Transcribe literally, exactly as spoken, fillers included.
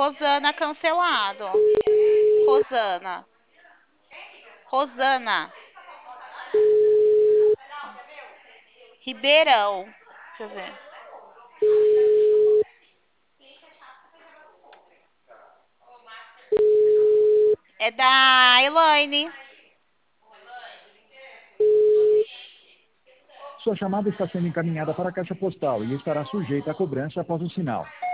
Rosana cancelado. Rosana. Rosana. Ribeirão. Deixa eu ver. É da Elaine. Sua chamada está sendo encaminhada para a caixa postal e estará sujeita a cobrança após o sinal.